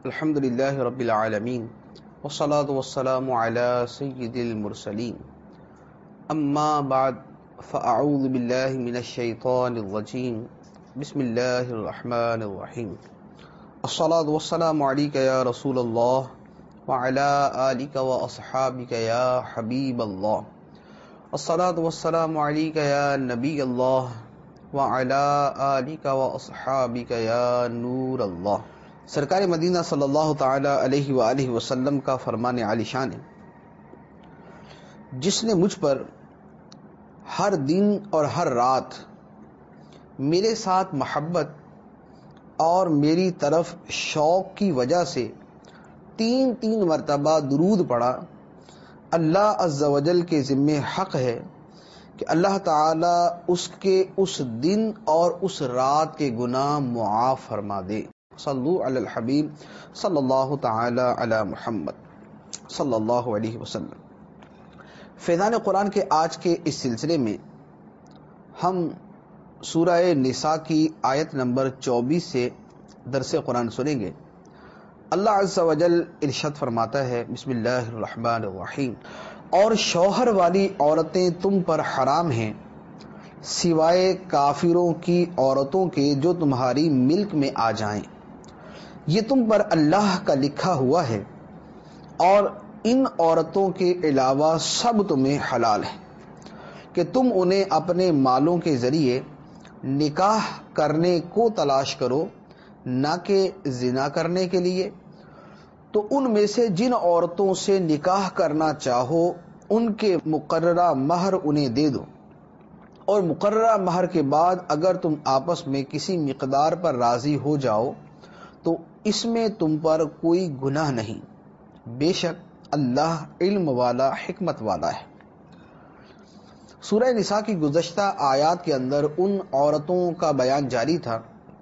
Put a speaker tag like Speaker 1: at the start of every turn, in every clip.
Speaker 1: الحمد لله رب العالمين والصلاة والسلام على سيد المرسلين أما بعد فأعوذ بالله من الشيطان الرجيم بسم الله الرحمن الرحيم الصلاة والسلام عليك يا رسول الله وعلى آلك وأصحابك يا حبيب الله الصلاة والسلام عليك يا نبي الله وعلى آلك وأصحابك يا نور الله۔ سرکار مدینہ صلی اللہ تعالی علیہ وآلہ وسلم کا فرمان عالی شان ہے، جس نے مجھ پر ہر دن اور ہر رات میرے ساتھ محبت اور میری طرف شوق کی وجہ سے تین مرتبہ درود پڑھا، اللہ عز و جل کے ذمہ حق ہے کہ اللہ تعالی اس کے اس دن اور اس رات کے گناہ معاف فرما دے۔ صلو علی الحبیب صلی اللہ تعالی علی محمد صلی اللہ علیہ وسلم۔ فیضان قرآن کے آج کے اس سلسلے میں ہم سورہ نساء کی آیت نمبر 24 سے درس قرآن سنیں گے۔ اللہ عز و جل ارشاد فرماتا ہے، بسم اللہ الرحمن الرحیم، اور شوہر والی عورتیں تم پر حرام ہیں سوائے کافروں کی عورتوں کے جو تمہاری ملک میں آ جائیں، یہ تم پر اللہ کا لکھا ہوا ہے، اور ان عورتوں کے علاوہ سب تمہیں حلال ہے کہ تم انہیں اپنے مالوں کے ذریعے نکاح کرنے کو تلاش کرو، نہ کہ زنا کرنے کے لیے۔ تو ان میں سے جن عورتوں سے نکاح کرنا چاہو ان کے مقررہ مہر انہیں دے دو، اور مقررہ مہر کے بعد اگر تم آپس میں کسی مقدار پر راضی ہو جاؤ تو اس میں تم پر کوئی گناہ نہیں، بے شک اللہ علم والا حکمت والا ہے۔ سورہ نساء کی گزشتہ آیات کے اندر ان عورتوں کا بیان جاری تھا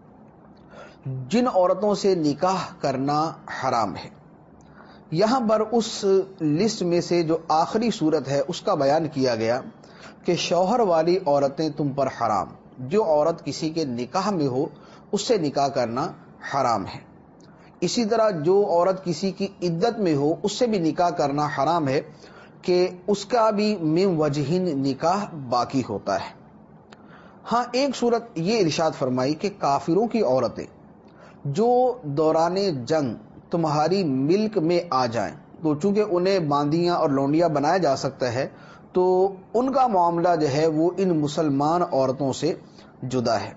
Speaker 1: جن عورتوں سے نکاح کرنا حرام ہے۔ یہاں پر اس لسٹ میں سے جو آخری صورت ہے اس کا بیان کیا گیا کہ شوہر والی عورتیں تم پر حرام، جو عورت کسی کے نکاح میں ہو اس سے نکاح کرنا حرام ہے۔ اسی طرح جو عورت کسی کی عدت میں ہو اس سے بھی نکاح کرنا حرام ہے کہ اس کا بھی من وجہن نکاح باقی ہوتا ہے۔ ہاں، ایک صورت یہ ارشاد فرمائی کہ کافروں کی عورتیں جو دوران جنگ تمہاری ملک میں آ جائیں، تو چونکہ انہیں باندیاں اور لونڈیاں بنایا جا سکتا ہے تو ان کا معاملہ جو ہے وہ ان مسلمان عورتوں سے جدا ہے۔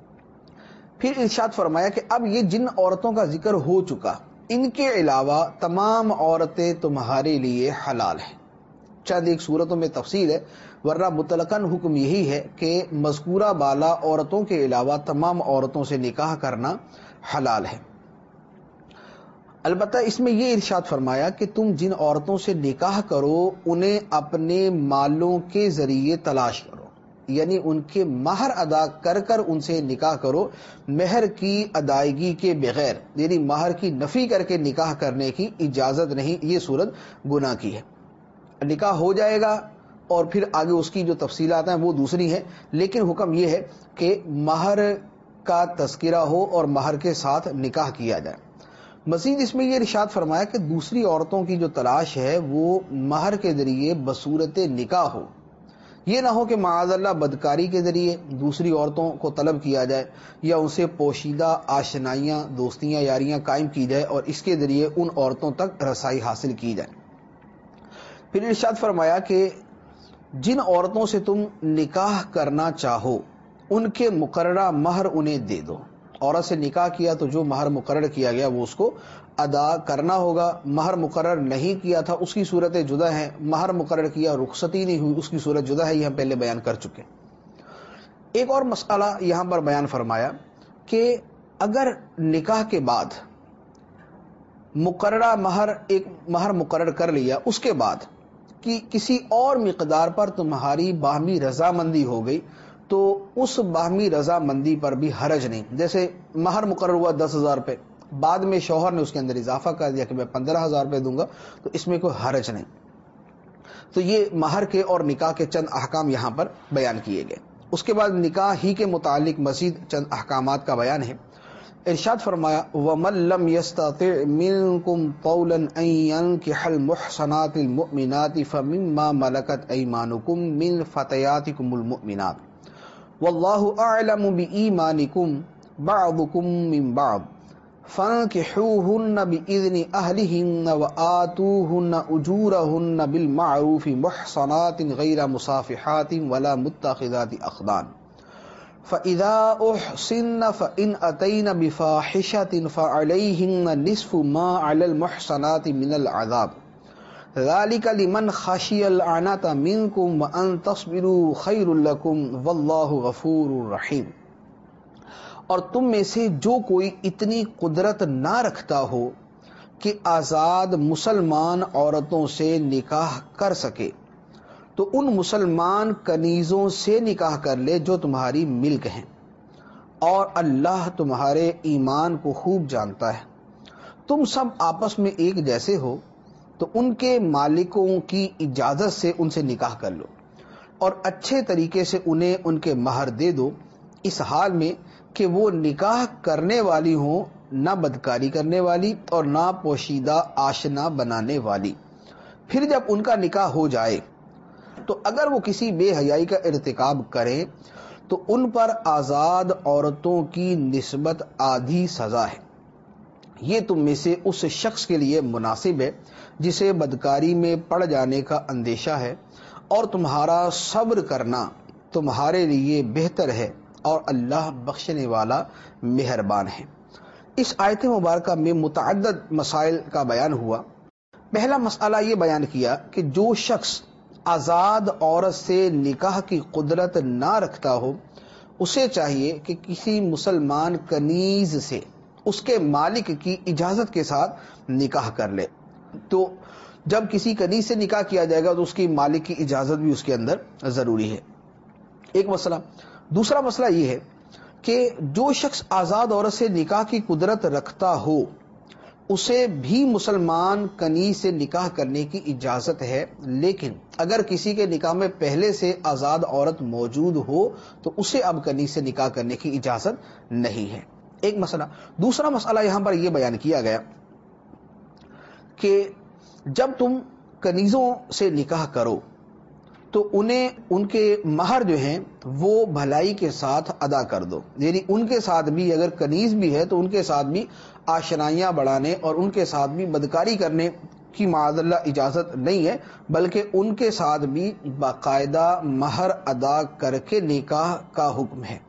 Speaker 1: پھر ارشاد فرمایا کہ اب یہ جن عورتوں کا ذکر ہو چکا، ان کے علاوہ تمام عورتیں تمہارے لیے حلال ہیں۔ چند ایک صورتوں میں تفصیل ہے، ورنہ مطلقاً حکم یہی ہے کہ مذکورہ بالا عورتوں کے علاوہ تمام عورتوں سے نکاح کرنا حلال ہے۔ البتہ اس میں یہ ارشاد فرمایا کہ تم جن عورتوں سے نکاح کرو انہیں اپنے مالوں کے ذریعے تلاش کرو، یعنی ان کے مہر ادا کر کر ان سے نکاح کرو، مہر کی ادائیگی کے بغیر، یعنی مہر کی نفی کر کے نکاح کرنے کی اجازت نہیں۔ یہ صورت گناہ کی ہے۔ نکاح ہو جائے گا اور پھر آگے اس کی جو تفصیلات ہیں وہ دوسری ہیں، لیکن حکم یہ ہے کہ مہر کا تذکرہ ہو اور مہر کے ساتھ نکاح کیا جائے۔ مزید اس میں یہ ارشاد فرمایا کہ دوسری عورتوں کی جو تلاش ہے وہ مہر کے ذریعے بصورت نکاح ہو، یہ نہ ہو کہ معاذ اللہ بدکاری کے ذریعے دوسری عورتوں کو طلب کیا جائے یا ان سے پوشیدہ آشنائیاں، دوستیاں، یاریاں قائم کی جائے اور اس کے ذریعے ان عورتوں تک رسائی حاصل کی جائے۔ پھر ارشاد فرمایا کہ جن عورتوں سے تم نکاح کرنا چاہو ان کے مقررہ مہر انہیں دے دو۔ عورت سے نکاح کیا تو جو مہر مقرر کیا گیا وہ اس کو ادا کرنا ہوگا۔ مہر مقرر نہیں کیا تھا اس کی صورتیں جدا ہیں، مہر مقرر کیا رخصتی نہیں ہوئی اس کی صورت جدا ہے، یہ ہم پہلے بیان کر چکے۔ ایک اور مسئلہ یہاں پر بیان فرمایا کہ اگر نکاح کے بعد مقررہ ایک مہر مقرر کر لیا، اس کے بعد کہ کسی اور مقدار پر تمہاری باہمی رضامندی ہو گئی تو اس باہمی رضامندی پر بھی حرج نہیں۔ جیسے مہر مقرر ہوا 10,000 روپے، بعد میں شوہر نے اس کے اندر اضافہ کر دیا کہ میں 15,000 روپے دوں گا، تو اس میں کوئی حرج نہیں۔ تو یہ مہر کے اور نکاح کے چند احکام یہاں پر بیان کیے گئے۔ اس کے بعد نکاح ہی کے متعلق مزید چند احکامات کا بیان ہے ارشاد فرمایا وَمَن لَّمْ يَسْتَطِعْ مِنكُمْ طَوْلًا أَن يَنكِحَ الْمُحْصَنَاتِ الْمُؤْمِنَاتِ فَمِمَّا مَلَكَتْ أَيْمَانُكُم مِّن فَتَيَاتِكُمُ الْمُؤْمِنَاتِ وَاللَّهُ أَعْلَمُ بِإِيمَانِكُم بَعْضُكُم مِّن بَعْضٍ فَانكِحُوهُنَّ بِإِذْنِ أَهْلِهِنَّ وَآتُوهُنَّ أُجُورَهُنَّ بِالْمَعْرُوفِ مُحْصَنَاتٍ غَيْرَ مُصَافِحَاتٍ وَلَا مُتَّخِذَاتِ أَخْدَانٍ فَإِذَا أُحْصِنَّ فَإِنْ أَتَيْنَ بِفَاحِشَةٍ فَعَلَيْهِنَّ نِصْفُ مَا عَلَى الْمُحْصَنَاتِ مِنَ الْعَذَابِ ذَلِكَ لِمَنْ خَشِيَ الْعَنَتَ مِنْكُمْ وَأَنْ تَصْبِرُوا خَيْرٌ لَكُمْ وَاللَّهُ غَفُورٌ رَحِيمٌ۔ اور تم میں سے جو کوئی اتنی قدرت نہ رکھتا ہو کہ آزاد مسلمان عورتوں سے نکاح کر سکے تو ان مسلمان کنیزوں سے نکاح کر لے جو تمہاری ملک ہیں، اور اللہ تمہارے ایمان کو خوب جانتا ہے۔ تم سب آپس میں ایک جیسے ہو تو ان کے مالکوں کی اجازت سے ان سے نکاح کر لو، اور اچھے طریقے سے انہیں ان کے مہر دے دو، اس حال میں کہ وہ نکاح کرنے والی ہوں، نہ بدکاری کرنے والی اور نہ پوشیدہ آشنا بنانے والی۔ پھر جب ان کا نکاح ہو جائے تو اگر وہ کسی بے حیائی کا ارتکاب کریں تو ان پر آزاد عورتوں کی نسبت آدھی سزا ہے۔ یہ تم میں سے اس شخص کے لیے مناسب ہے جسے بدکاری میں پڑ جانے کا اندیشہ ہے، اور تمہارا صبر کرنا تمہارے لیے بہتر ہے، اور اللہ بخشنے والا مہربان ہے۔ اس آیت مبارکہ میں متعدد مسائل کا بیان ہوا۔ پہلا مسئلہ یہ بیان کیا کہ جو شخص آزاد عورت سے نکاح کی قدرت نہ رکھتا ہو اسے چاہیے کہ کسی مسلمان کنیز سے اس کے مالک کی اجازت کے ساتھ نکاح کر لے۔ تو جب کسی کنیز سے نکاح کیا جائے گا تو اس کی مالک کی اجازت بھی اس کے اندر ضروری ہے، ایک مسئلہ۔ دوسرا مسئلہ یہ ہے کہ جو شخص آزاد عورت سے نکاح کی قدرت رکھتا ہو اسے بھی مسلمان کنیز سے نکاح کرنے کی اجازت ہے، لیکن اگر کسی کے نکاح میں پہلے سے آزاد عورت موجود ہو تو اسے اب کنیز سے نکاح کرنے کی اجازت نہیں ہے، ایک مسئلہ۔ دوسرا مسئلہ یہاں پر یہ بیان کیا گیا کہ جب تم کنیزوں سے نکاح کرو تو انہیں ان کے مہر جو ہیں وہ بھلائی کے ساتھ ادا کر دو، یعنی ان کے ساتھ بھی اگر کنیز بھی ہے تو ان کے ساتھ بھی آشنائیاں بڑھانے اور ان کے ساتھ بھی بدکاری کرنے کی معاذ اللہ اجازت نہیں ہے، بلکہ ان کے ساتھ بھی باقاعدہ مہر ادا کر کے نکاح کا حکم ہے۔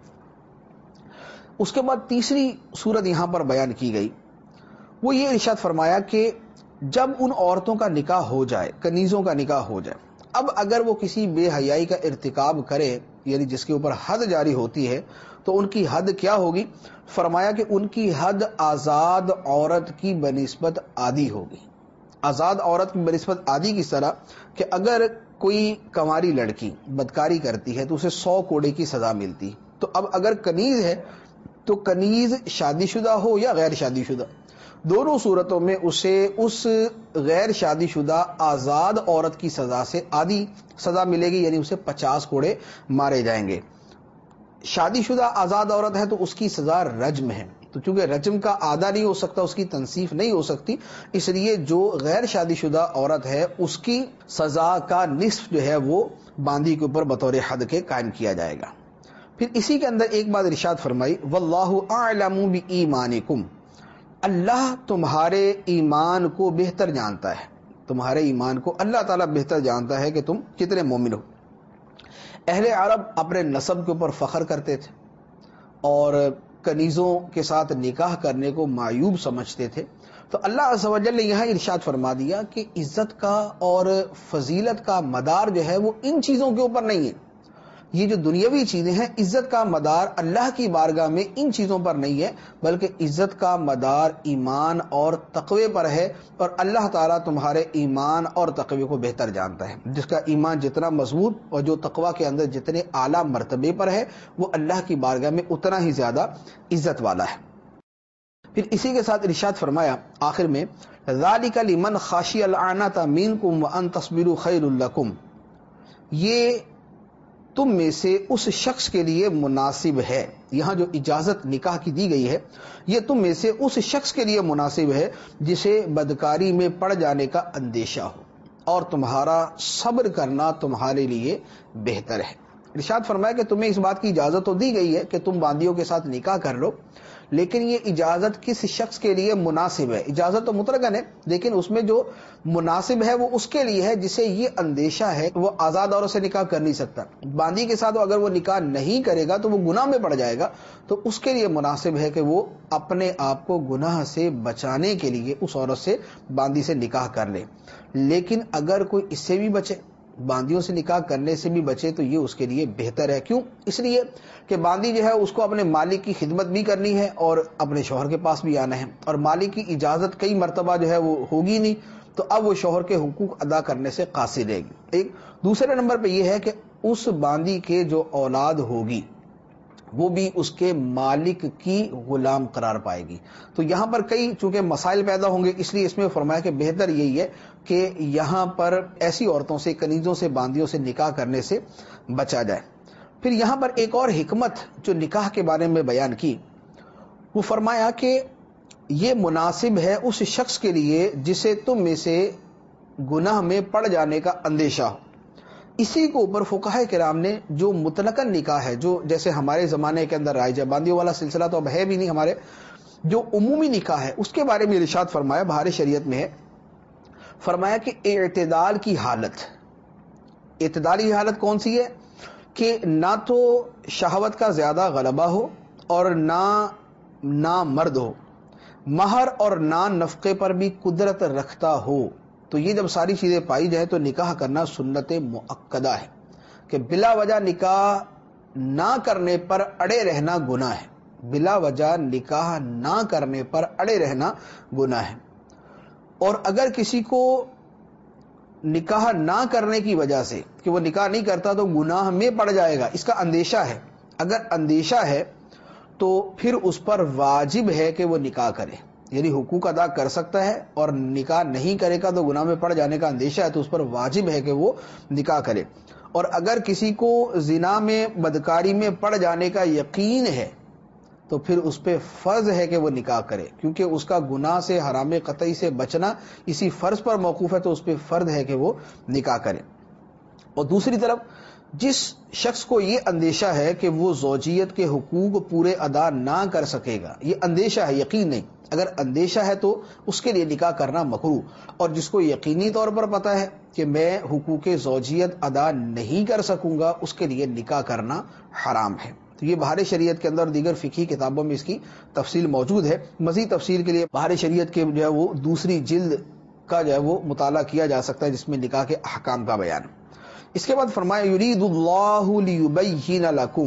Speaker 1: اس کے بعد تیسری صورت یہاں پر بیان کی گئی، وہ یہ ارشاد فرمایا کہ جب ان عورتوں کا نکاح ہو جائے، کنیزوں کا نکاح ہو جائے، اب اگر وہ کسی بے حیائی کا ارتکاب کرے، یعنی جس کے اوپر حد جاری ہوتی ہے، تو ان کی حد کیا ہوگی؟ فرمایا کہ ان کی حد آزاد عورت کی بنسبت آدھی ہوگی۔ آزاد عورت کی بنسبت آدھی کس طرح کہ اگر کوئی کنواری لڑکی بدکاری کرتی ہے تو اسے 100 کوڑے کی سزا ملتی، تو اب اگر کنیز ہے تو کنیز شادی شدہ ہو یا غیر شادی شدہ، دونوں صورتوں میں اسے اس غیر شادی شدہ آزاد عورت کی سزا سے آدھی سزا ملے گی، یعنی اسے 50 کوڑے مارے جائیں گے۔ شادی شدہ آزاد عورت ہے تو اس کی سزا رجم ہے، تو چونکہ رجم کا آدھا نہیں ہو سکتا، اس کی تنصیف نہیں ہو سکتی، اس لیے جو غیر شادی شدہ عورت ہے اس کی سزا کا نصف جو ہے وہ باندی کے اوپر بطور حد کے قائم کیا جائے گا۔ پھر اسی کے اندر ایک بات ارشاد فرمائی، واللہ اعلم بایمانکم، اللہ تمہارے ایمان کو بہتر جانتا ہے، تمہارے ایمان کو اللہ تعالیٰ بہتر جانتا ہے کہ تم کتنے مومن ہو۔ اہل عرب اپنے نسب کے اوپر فخر کرتے تھے اور کنیزوں کے ساتھ نکاح کرنے کو معیوب سمجھتے تھے، تو اللہ عز و جل نے یہاں ارشاد فرما دیا کہ عزت کا اور فضیلت کا مدار جو ہے وہ ان چیزوں کے اوپر نہیں ہے۔ یہ جو دنیاوی چیزیں ہیں، عزت کا مدار اللہ کی بارگاہ میں ان چیزوں پر نہیں ہے، بلکہ عزت کا مدار ایمان اور تقوی پر ہے، اور اللہ تعالیٰ تمہارے ایمان اور تقوی کو بہتر جانتا ہے۔ جس کا ایمان جتنا مضبوط اور جو تقوی کے اندر جتنے اعلیٰ مرتبے پر ہے وہ اللہ کی بارگاہ میں اتنا ہی زیادہ عزت والا ہے۔ پھر اسی کے ساتھ ارشاد فرمایا آخر میں، ذالک لمن خاشی العنۃ منکم وان تصبروا خیر لکم، یہ تم میں سے اس شخص کے لیے مناسب ہے. یہاں جو اجازت نکاح کی دی گئی ہے یہ تم میں سے اس شخص کے لیے مناسب ہے جسے بدکاری میں پڑ جانے کا اندیشہ ہو اور تمہارا صبر کرنا تمہارے لیے بہتر ہے. ارشاد فرمایا کہ تمہیں اس بات کی اجازت تو دی گئی ہے کہ تم باندیوں کے ساتھ نکاح کر لو، لیکن یہ اجازت کس شخص کے لیے مناسب ہے. اجازت تو مطلقاً ہے، لیکن اس میں جو مناسب ہے وہ اس کے لیے ہے جسے یہ اندیشہ ہے وہ آزاد عورت سے نکاح کر نہیں سکتا. باندی کے ساتھ اگر وہ نکاح نہیں کرے گا تو وہ گناہ میں پڑ جائے گا، تو اس کے لیے مناسب ہے کہ وہ اپنے آپ کو گناہ سے بچانے کے لیے اس عورت سے باندی سے نکاح کر لے. لیکن اگر کوئی اس سے بھی بچے، باندیوں سے نکاح کرنے سے بھی بچے، تو یہ اس کے لیے بہتر ہے. کیوں؟ اس لیے کہ باندی جو ہے اس کو اپنے مالک کی خدمت بھی کرنی ہے اور اپنے شوہر کے پاس بھی آنا ہے، اور مالک کی اجازت کئی مرتبہ جو ہے وہ ہوگی نہیں، تو اب وہ شوہر کے حقوق ادا کرنے سے قاصر رہے گی. ایک دوسرے نمبر پہ یہ ہے کہ اس باندی کے جو اولاد ہوگی وہ بھی اس کے مالک کی غلام قرار پائے گی. تو یہاں پر کئی چونکہ مسائل پیدا ہوں گے، اس لیے اس میں فرمایا کہ بہتر یہی ہے کہ یہاں پر ایسی عورتوں سے، کنیزوں سے، باندیوں سے نکاح کرنے سے بچا جائے. پھر یہاں پر ایک اور حکمت جو نکاح کے بارے میں بیان کی، وہ فرمایا کہ یہ مناسب ہے اس شخص کے لیے جسے تم میں سے گناہ میں پڑ جانے کا اندیشہ ہو. اسی کو اوپر فقہاء کرام نے جو مطلقاً نکاح ہے، جو جیسے ہمارے زمانے کے اندر رائج ہے، باندیوں والا سلسلہ تو اب ہے بھی نہیں ہمارے، جو عمومی نکاح ہے اس کے بارے میں ارشاد فرمایا، بہار شریعت میں ہے، فرمایا کہ اعتدال کی حالت. اعتدالی حالت کون سی ہے؟ کہ نہ تو شہوت کا زیادہ غلبہ ہو اور نہ مرد ہو، مہر اور نفقے پر بھی قدرت رکھتا ہو. تو یہ جب ساری چیزیں پائی جائیں تو نکاح کرنا سنت مؤکدہ ہے، کہ بلا وجہ نکاح نہ کرنے پر اڑے رہنا گناہ ہے. بلا وجہ نکاح نہ کرنے پر اڑے رہنا گناہ ہے. اور اگر کسی کو نکاح نہ کرنے کی وجہ سے کہ وہ نکاح نہیں کرتا تو گناہ میں پڑ جائے گا، اس کا اندیشہ ہے، اگر اندیشہ ہے تو پھر اس پر واجب ہے کہ وہ نکاح کرے. یعنی حقوق ادا کر سکتا ہے اور نکاح نہیں کرے گا تو گناہ میں پڑ جانے کا اندیشہ ہے، تو اس پر واجب ہے کہ وہ نکاح کرے. اور اگر کسی کو زنا میں، بدکاری میں پڑ جانے کا یقین ہے تو پھر اس پہ فرض ہے کہ وہ نکاح کرے، کیونکہ اس کا گناہ سے، حرام قطعی سے بچنا اسی فرض پر موقوف ہے، تو اس پہ فرض ہے کہ وہ نکاح کرے. اور دوسری طرف جس شخص کو یہ اندیشہ ہے کہ وہ زوجیت کے حقوق پورے ادا نہ کر سکے گا، یہ اندیشہ ہے، یقین نہیں، اگر اندیشہ ہے تو اس کے لیے نکاح کرنا مکروہ. اور جس کو یقینی طور پر پتہ ہے کہ میں حقوق زوجیت ادا نہیں کر سکوں گا، اس کے لیے نکاح کرنا حرام ہے. تو یہ بہار شریعت کے اندر دیگر فقہی کتابوں میں اس کی تفصیل موجود ہے. مزید تفصیل کے لیے بہار شریعت کے جو ہے وہ دوسری جلد کا جو ہے وہ مطالعہ کیا جا سکتا ہے، جس میں نکاح کے احکام کا بیان. اس کے بعد فرمایا یرید اللہ لیبین لکم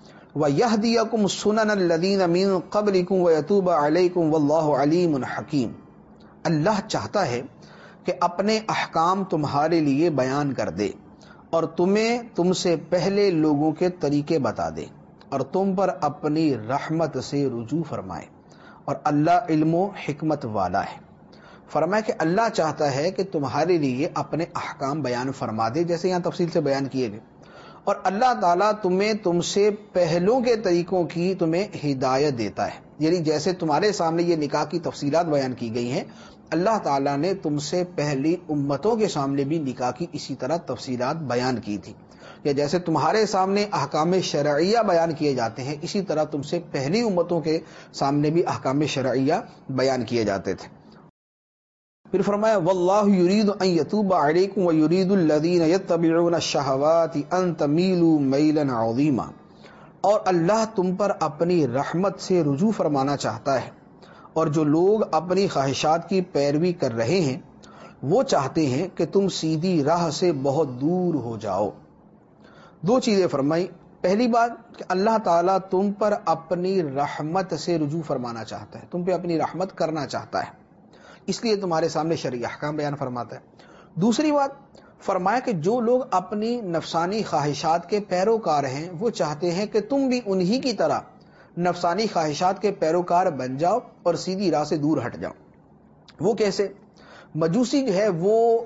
Speaker 1: ویہدیکم سنن الذین من قبلکم ویتوب علیکم واللہ علیم حکیم. اللہ چاہتا ہے کہ اپنے احکام تمہارے لیے بیان کر دے اور تم سے پہلے لوگوں کے طریقے بتا دے اور تم پر اپنی رحمت سے رجوع فرمائے، اور اللہ علم و حکمت والا ہے. فرمایا کہ اللہ چاہتا ہے کہ تمہارے لیے اپنے احکام بیان فرما دے، جیسے یہاں تفصیل سے بیان کیے گئے، اور اللہ تعالیٰ تم سے پہلوں کے طریقوں کی تمہیں ہدایت دیتا ہے. یعنی جیسے تمہارے سامنے یہ نکاح کی تفصیلات بیان کی گئی ہیں، اللہ تعالیٰ نے تم سے پہلی امتوں کے سامنے بھی نکاح کی اسی طرح تفصیلات بیان کی تھی. یا جیسے تمہارے سامنے احکام شرعیہ بیان کیے جاتے ہیں، اسی طرح تم سے پہلی امتوں کے سامنے بھی احکام شرعیہ بیان کیے جاتے تھے. پھر فرمایا واللہ یرید ان یتوب علیکم ویرید الذین یتبعون الشہوات ان تمیلوا میلا عظیما. اور اللہ تم پر اپنی رحمت سے رجوع فرمانا چاہتا ہے، اور جو لوگ اپنی خواہشات کی پیروی کر رہے ہیں وہ چاہتے ہیں کہ تم سیدھی راہ سے بہت دور ہو جاؤ. دو چیزیں فرمائی. پہلی بات کہ اللہ تعالیٰ تم پر اپنی رحمت سے رجوع فرمانا چاہتا ہے، تم پہ اپنی رحمت کرنا چاہتا ہے، اس لیے تمہارے سامنے شرعی احکام بیان فرماتا ہے. دوسری بات فرمایا کہ جو لوگ اپنی نفسانی خواہشات کے پیروکار ہیں وہ چاہتے ہیں کہ تم بھی انہی کی طرح نفسانی خواہشات کے پیروکار بن جاؤ اور سیدھی راہ سے دور ہٹ جاؤ. وہ کیسے؟ مجوسی جو ہے وہ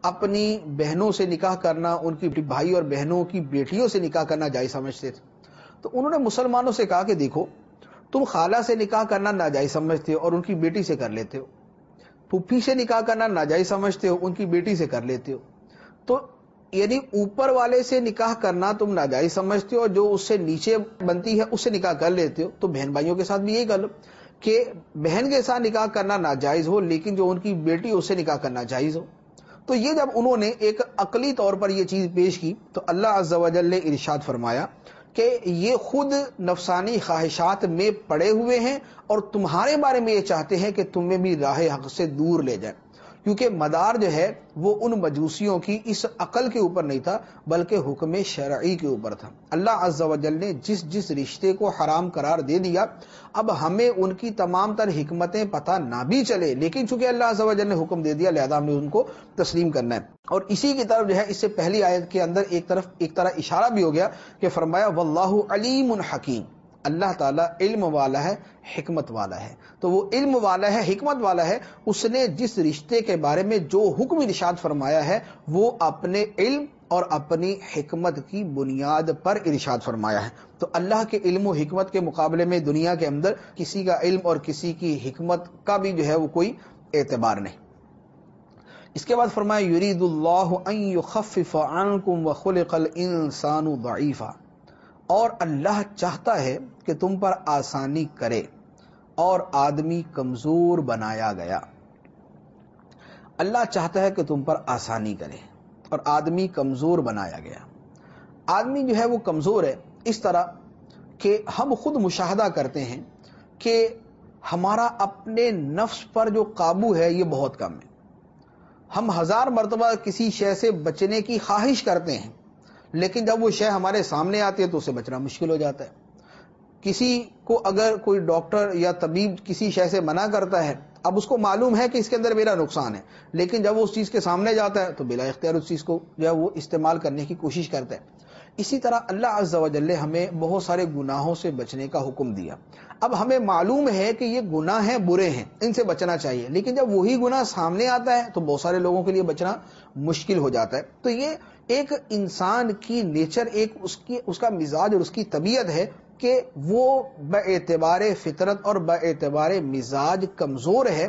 Speaker 1: اپنی بہنوں سے نکاح کرنا، ان کی بھائی اور بہنوں کی بیٹیوں سے نکاح کرنا جائز سمجھتے تھے۔ تو انہوں نے مسلمانوں سے کہا کہ دیکھو، تم خالہ سے نکاح کرنا ناجائز سمجھتے ہو اور ان کی بیٹی سے کر لیتے ہو، پھوپھی سے نکاح کرنا ناجائز سمجھتے ہو، ان کی بیٹی سے کر لیتے ہو، تو یعنی اوپر والے سے نکاح کرنا تم ناجائز سمجھتے ہو اور جو اس سے نیچے بنتی ہے اس سے نکاح کر لیتے ہو، تو بہن بھائیوں کے ساتھ بھی یہی کر لو کہ بہن کے ساتھ نکاح کرنا ناجائز ہو لیکن جو ان کی بیٹی اس سے نکاح کرنا جائز ہو۔ تو یہ جب انہوں نے ایک عقلی طور پر یہ چیز پیش کی تو اللہ عز و جل نے ارشاد فرمایا کہ یہ خود نفسانی خواہشات میں پڑے ہوئے ہیں اور تمہارے بارے میں یہ چاہتے ہیں کہ تمہیں بھی راہ حق سے دور لے جائیں، کیونکہ مدار جو ہے وہ ان مجوسیوں کی اس عقل کے اوپر نہیں تھا بلکہ حکم شرعی کے اوپر تھا۔ اللہ عز و جل نے جس رشتے کو حرام قرار دے دیا، اب ہمیں ان کی تمام تر حکمتیں پتہ نہ بھی چلے لیکن چونکہ اللہ عز و جل نے حکم دے دیا لہذا ہم نے ان کو تسلیم کرنا ہے۔ اور اسی کی طرف جو ہے اس سے پہلی آیت کے اندر ایک طرح اشارہ بھی ہو گیا کہ فرمایا واللہ علیم حکیم، اللہ تعالیٰ علم والا ہے، حکمت والا ہے۔ تو وہ علم والا ہے، حکمت والا ہے، اس نے جس رشتے کے بارے میں جو حکم ارشاد فرمایا ہے وہ اپنے علم اور اپنی حکمت کی بنیاد پر ارشاد فرمایا ہے۔ تو اللہ کے علم و حکمت کے مقابلے میں دنیا کے اندر کسی کا علم اور کسی کی حکمت کا بھی جو ہے وہ کوئی اعتبار نہیں۔ اس کے بعد فرمایا یرید اللہ ان یخفف عنکم وخلق الانسان ضعیفا، اور اللہ چاہتا ہے کہ تم پر آسانی کرے اور آدمی کمزور بنایا گیا۔ اللہ چاہتا ہے کہ تم پر آسانی کرے اور آدمی کمزور بنایا گیا۔ آدمی جو ہے وہ کمزور ہے اس طرح کہ ہم خود مشاہدہ کرتے ہیں کہ ہمارا اپنے نفس پر جو قابو ہے یہ بہت کم ہے۔ ہم 1000 مرتبہ کسی شے سے بچنے کی خواہش کرتے ہیں لیکن جب وہ شے ہمارے سامنے آتی ہے تو اسے بچنا مشکل ہو جاتا ہے۔ کسی کو اگر کوئی ڈاکٹر یا طبیب کسی شے سے منع کرتا ہے، اب اس کو معلوم ہے کہ اس کے اندر میرا نقصان ہے لیکن جب وہ اس چیز کے سامنے جاتا ہے تو بلا اختیار اس چیز کو جو ہے وہ استعمال کرنے کی کوشش کرتا ہے۔ اسی طرح اللہ عز و جل نے ہمیں بہت سارے گناہوں سے بچنے کا حکم دیا۔ اب ہمیں معلوم ہے کہ یہ گناہ ہیں، برے ہیں، ان سے بچنا چاہیے، لیکن جب وہی گناہ سامنے آتا ہے تو بہت سارے لوگوں کے لیے بچنا مشکل ہو جاتا ہے۔ تو یہ ایک انسان کی نیچر، ایک اس کا مزاج اور اس کی طبیعت ہے کہ وہ باعتبار فطرت اور باعتبار مزاج کمزور ہے۔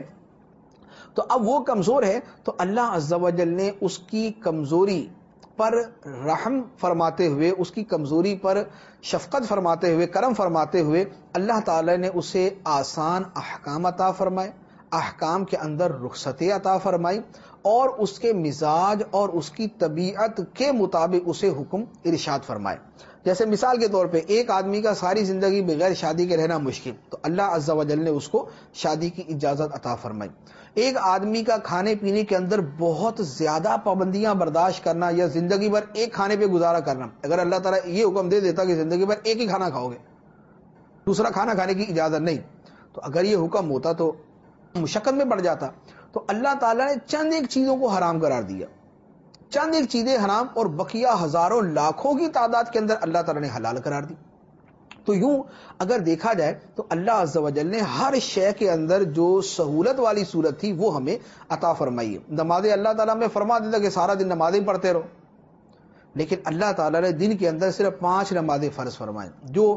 Speaker 1: تو اب وہ کمزور ہے تو اللہ عز و جل نے اس کی کمزوری پر رحم فرماتے ہوئے، اس کی کمزوری پر شفقت فرماتے ہوئے، کرم فرماتے ہوئے اللہ تعالی نے اسے آسان احکام عطا فرمائے، احکام کے اندر رخصتی عطا فرمائی اور اس کے مزاج اور اس کی طبیعت کے مطابق اسے حکم ارشاد فرمائے۔ جیسے مثال کے طور پہ ایک آدمی کا ساری زندگی بغیر شادی کے رہنا مشکل، تو اللہ عز و جل نے اس کو شادی کی اجازت عطا فرمائی۔ ایک آدمی کا کھانے پینے کے اندر بہت زیادہ پابندیاں برداشت کرنا یا زندگی بھر ایک کھانے پہ گزارا کرنا، اگر اللہ تعالیٰ یہ حکم دے دیتا کہ زندگی بھر ایک ہی کھانا کھاؤ گے، دوسرا کھانا کھانے کی اجازت نہیں، تو اگر یہ حکم ہوتا تو مشقت میں پڑ جاتا۔ تو اللہ تعالیٰ نے چند ایک چیزوں کو حرام قرار دیا، چند ایک چیزیں حرام اور بقیہ ہزاروں لاکھوں کی تعداد کے اندر اللہ تعالیٰ نے حلال قرار دی۔ تو یوں اگر دیکھا جائے تو اللہ عز و جل نے ہر شے کے اندر جو سہولت والی صورت تھی وہ ہمیں عطا فرمائی ہے۔ نمازیں اللہ تعالیٰ میں فرما دیتا کہ سارا دن نمازیں پڑھتے رہو، لیکن اللہ تعالیٰ نے دن کے اندر صرف 5 نمازیں فرض فرمائیں جو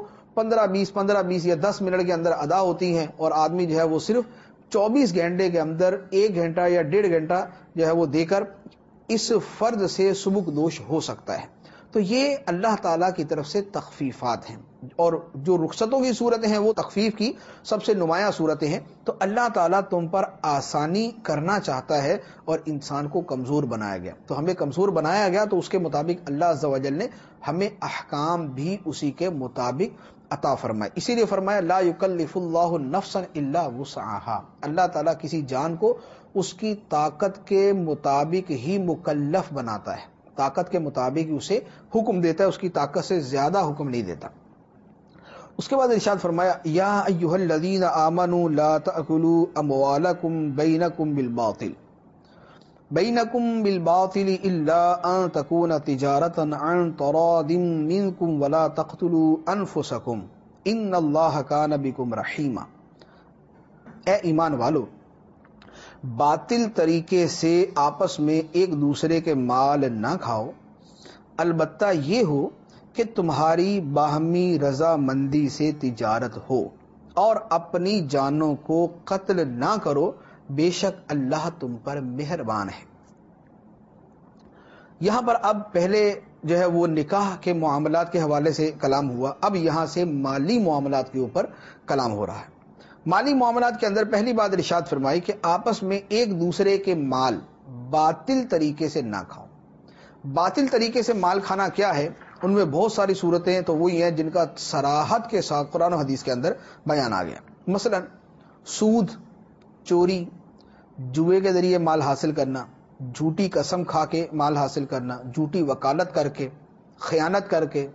Speaker 1: 15-20 یا 10 منٹ کے اندر ادا ہوتی ہیں، اور آدمی جو ہے وہ صرف 24 گھنٹے کے اندر 1 گھنٹہ یا 1.5 گھنٹہ جو ہے وہ دے کر اس فرض سے سبک دوش ہو سکتا ہے۔ تو یہ اللہ تعالیٰ کی طرف سے تخفیفات ہیں، اور جو رخصتوں کی صورتیں ہیں وہ تخفیف کی سب سے نمایاں صورتیں ہیں۔ تو اللہ تعالیٰ تم پر آسانی کرنا چاہتا ہے اور انسان کو کمزور بنایا گیا، تو ہمیں کمزور بنایا گیا تو اس کے مطابق اللہ عز و جل نے ہمیں احکام بھی اسی کے مطابق عطا فرمائے۔ اسی لیے فرمایا لا یکلف اللہ نفسا الا وسعها، اللہ تعالیٰ کسی جان کو اس کی طاقت کے مطابق ہی مکلف بناتا ہے، طاقت کے مطابق اسے حکم دیتا ہے، اس کی طاقت سے زیادہ حکم نہیں دیتا۔ اس کے بعد ارشاد فرمایا یا ایھا الذین آمنوا لا تأکلوا اموالکم بینکم بالباطل الا ان تکون تجارۃ عن تراض منکم ولا تقتلوا انفسکم ان اللہ کان بکم رحیما۔ اے ایمان والو، باطل طریقے سے آپس میں ایک دوسرے کے مال نہ کھاؤ، البتہ یہ ہو کہ تمہاری باہمی رضامندی سے تجارت ہو، اور اپنی جانوں کو قتل نہ کرو، بے شک اللہ تم پر مہربان ہے۔ یہاں پر اب پہلے جو ہے وہ نکاح کے معاملات کے حوالے سے کلام ہوا، اب یہاں سے مالی معاملات کے اوپر کلام ہو رہا ہے۔ مالی معاملات کے اندر پہلی بات ارشاد فرمائی کہ آپس میں ایک دوسرے کے مال باطل طریقے سے نہ کھاؤ۔ باطل طریقے سے مال کھانا کیا ہے؟ ان میں بہت ساری صورتیں ہیں، تو وہی ہیں جن کا صراحت کے ساتھ قرآن و حدیث کے اندر بیان آ گیا۔ مثلا سود، چوری، جوئے کے ذریعے مال حاصل کرنا، جھوٹی قسم کھا کے مال حاصل کرنا، جھوٹی وکالت کر کے، خیانت کر کے،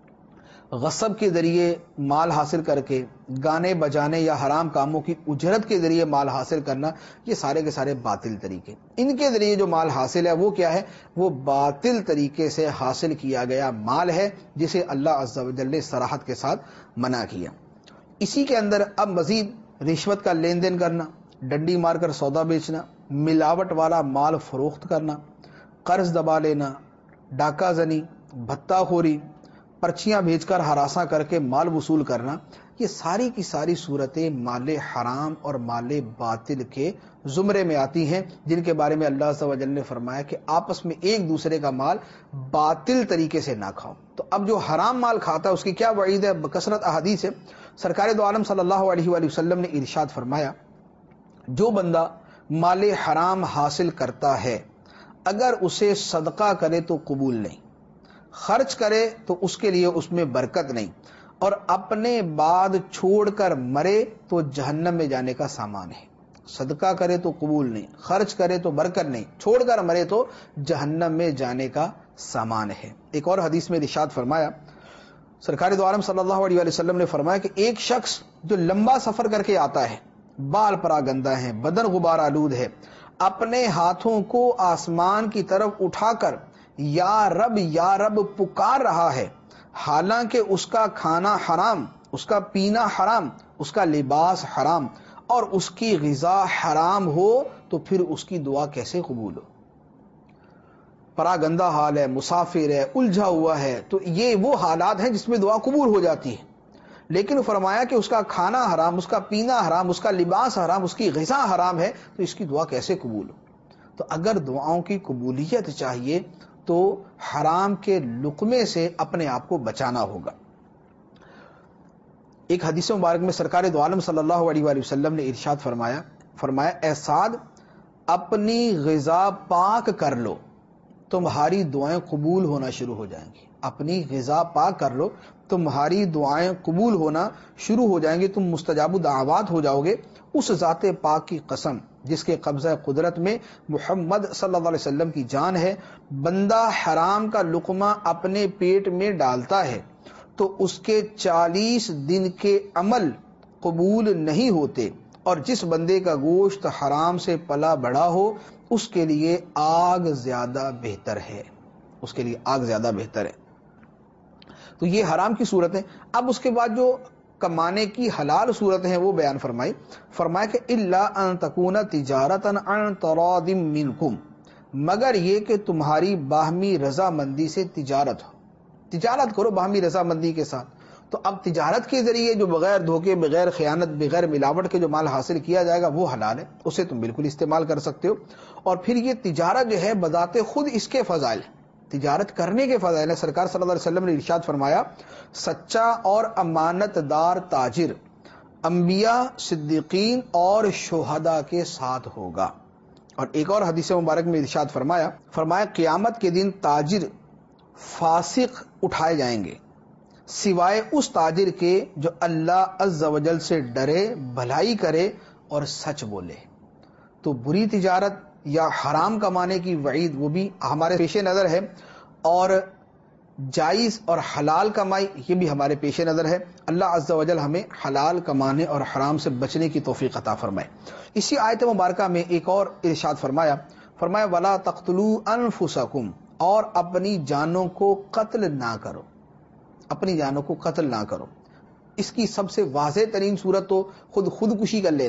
Speaker 1: غصب کے ذریعے مال حاصل کر کے، گانے بجانے یا حرام کاموں کی اجرت کے ذریعے مال حاصل کرنا، یہ سارے کے سارے باطل طریقے۔ ان کے ذریعے جو مال حاصل ہے وہ کیا ہے؟ وہ باطل طریقے سے حاصل کیا گیا مال ہے، جسے اللہ عز و جل نے صراحت کے ساتھ منع کیا۔ اسی کے اندر اب مزید رشوت کا لین دین کرنا، ڈنڈی مار کر سودا بیچنا، ملاوٹ والا مال فروخت کرنا، قرض دبا لینا، ڈاکہ زنی، بھتہ خوری، پرچیاں بھیج کر ہراساں کر کے مال وصول کرنا، یہ ساری کی ساری صورتیں مال حرام اور مال باطل کے زمرے میں آتی ہیں، جن کے بارے میں اللہ عز و جل نے فرمایا کہ آپس میں ایک دوسرے کا مال باطل طریقے سے نہ کھاؤ۔ تو اب جو حرام مال کھاتا ہے اس کی کیا وعید ہے؟ بکثرت احادیث ہے۔ سرکار دو عالم صلی اللہ علیہ وآلہ وسلم نے ارشاد فرمایا، جو بندہ مال حرام حاصل کرتا ہے اگر اسے صدقہ کرے تو قبول نہیں، خرچ کرے تو اس کے لیے اس میں برکت نہیں، اور اپنے بعد چھوڑ کر مرے تو جہنم میں جانے کا سامان ہے۔ صدقہ کرے تو قبول نہیں، خرچ کرے تو برکت نہیں، چھوڑ کر مرے تو جہنم میں جانے کا سامان ہے۔ ایک اور حدیث میں ارشاد فرمایا، سرکار دو عالم صلی اللہ علیہ وسلم نے فرمایا کہ ایک شخص جو لمبا سفر کر کے آتا ہے، بال پراگندہ ہیں، بدن غبار آلود ہے، اپنے ہاتھوں کو آسمان کی طرف اٹھا کر یا رب پکار رہا ہے، حالانکہ اس کا کھانا حرام، اس کا پینا حرام، اس کا لباس حرام اور اس کی غذا حرام ہو، تو پھر اس کی دعا کیسے قبول ہو؟ پراگندہ حال ہے، مسافر ہے، الجھا ہوا ہے، تو یہ وہ حالات ہیں جس میں دعا قبول ہو جاتی ہے۔ لیکن فرمایا کہ اس کا کھانا حرام، اس کا پینا حرام، اس کا لباس حرام، اس کی غذا حرام ہے، تو اس کی دعا کیسے قبول ہو؟ تو اگر دعاؤں کی قبولیت چاہیے تو حرام کے لقمے سے اپنے آپ کو بچانا ہوگا۔ ایک حدیث مبارک میں سرکار دو عالم صلی اللہ علیہ وآلہ وسلم نے ارشاد فرمایا اے سعد، اپنی غذا پاک کر لو، تمہاری دعائیں قبول ہونا شروع ہو جائیں گی۔ اپنی غذا پاک کر لو، تمہاری دعائیں قبول ہونا شروع ہو جائیں گی، تم مستجاب الدعوات ہو جاؤ گے۔ اس ذات پاک کی قسم جس کے قبضہ قدرت میں محمد صلی اللہ علیہ وسلم کی جان ہے، بندہ حرام کا لقمہ اپنے پیٹ میں ڈالتا ہے تو اس کے 40 دن کے عمل قبول نہیں ہوتے، اور جس بندے کا گوشت حرام سے پلا بڑھا ہو اس کے لیے آگ زیادہ بہتر ہے، اس کے لیے آگ زیادہ بہتر ہے۔ تو یہ حرام کی صورتیں۔ اب اس کے بعد جو کمانے کی حلال صورتیں ہیں وہ بیان فرمایا کہ الا ان تکون تجارتا عن تراض منکم، مگر یہ کہ تمہاری باہمی رضامندی سے تجارت ہو، تجارت کرو باہمی رضامندی کے ساتھ۔ تو اب تجارت کے ذریعے جو بغیر دھوکے، بغیر خیانت، بغیر ملاوٹ کے جو مال حاصل کیا جائے گا وہ حلال ہے، اسے تم بالکل استعمال کر سکتے ہو۔ اور پھر یہ تجارت جو ہے بذات خود اس کے فضائل ہیں، تجارت کرنے کے فضائل ہیں۔ سرکار صلی اللہ علیہ وسلم نے ارشاد فرمایا، سچا اور امانت دار تاجر انبیاء، صدیقین اور شہداء کے ساتھ ہوگا۔ اور ایک اور حدیث مبارک میں ارشاد فرمایا قیامت کے دن تاجر فاسق اٹھائے جائیں گے سوائے اس تاجر کے جو اللہ عز و جل سے ڈرے، بھلائی کرے اور سچ بولے۔ تو بری تجارت یا حرام کمانے کی وعید وہ بھی ہمارے پیش نظر ہے، اور جائز اور حلال کمائی یہ بھی ہمارے پیش نظر ہے۔ اللہ عز و جل ہمیں حلال کمانے اور حرام سے بچنے کی توفیق عطا فرمائے۔ اسی آیت مبارکہ میں ایک اور ارشاد فرمایا وَلَا تَقْتُلُوا أَنفُسَكُمْ، اور اپنی جانوں کو قتل نہ کرو، اپنی جانوں کو قتل نہ کرو۔ اس کی سب سے واضح ترین صورت تو خودکشی کر لینا ہے۔